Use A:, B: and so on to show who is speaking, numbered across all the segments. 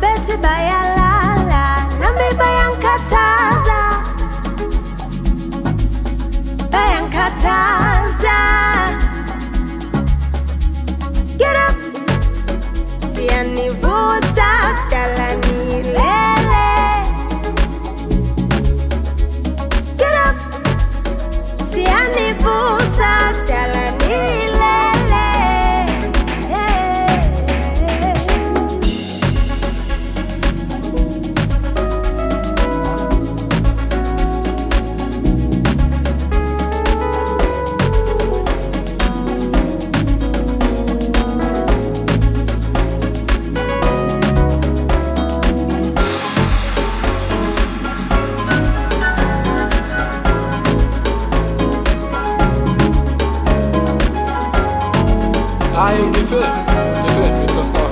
A: sebete bayalala nami bayankataza get up sianivuta dalani lele get up sianivuta dalani lele
B: Get to it, let's go.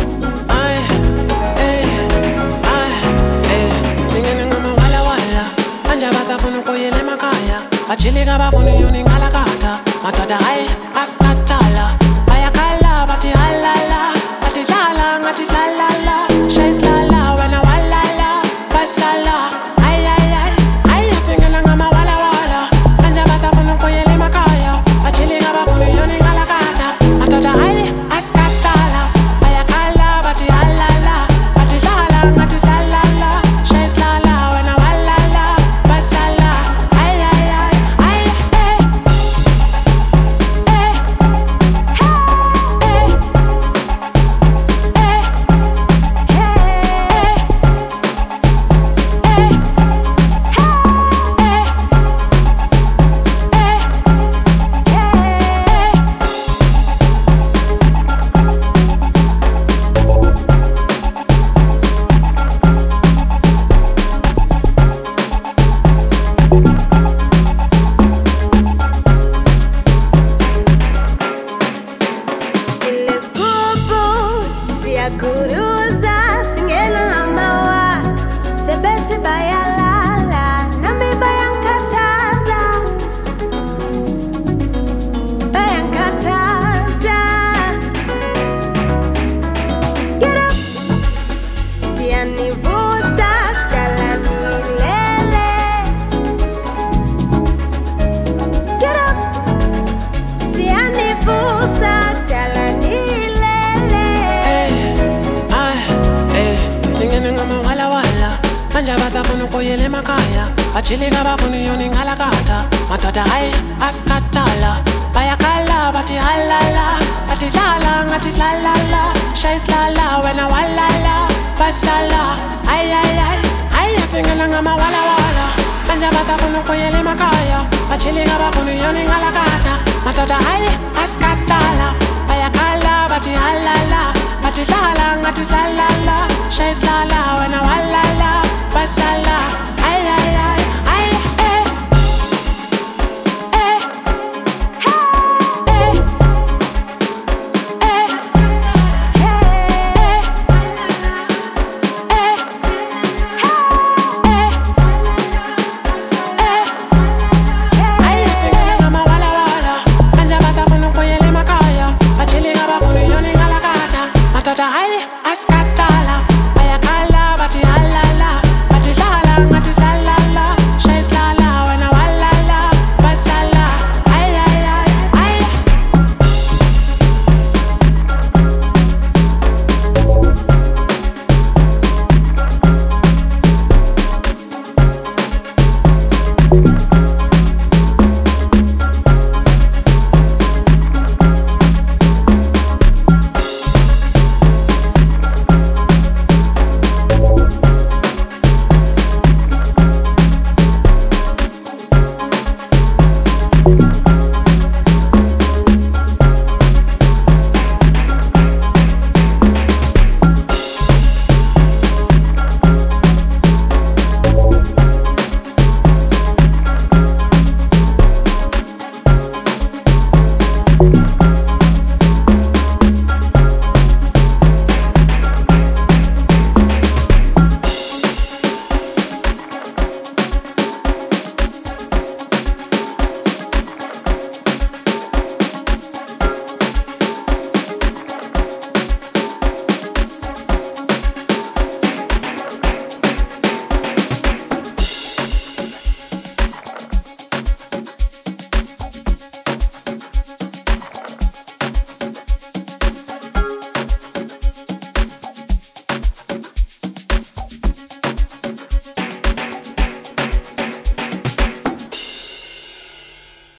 C: Singing in my walla walla, anja basa funu koye le makaya, achiliga ba funu yoni ngalakata, matada ai askatala, ayakala bati halala, bati lala ngati salala, shais lala wana walala, basala, ay singing in my walla walla, anja basa funu koye le makaya, achiliga ba funu yoni ngalakata, matada ai askatala, ayakala bati halala, bati lala ngati salala, shais lala wana walala, basala, ay
A: Kuruza singela amawa sebete bayalala nami bayankataza get up sianivuta dalani lele get up sianivuta dalani
C: singing in my walla walla, anja basa funu koye le makaya, achiliga ba funu yoni ngalakata, matada ai askatala, bayakala bati halala, bati lala ngati salala, shais lala wana walala, basala, ay singing in my walla walla, anja basa funu koye le makaya, achiliga ba funu yoni ngalakata, matada ai askatala, bayakala bati halala, bati lala ngati salala, shais lala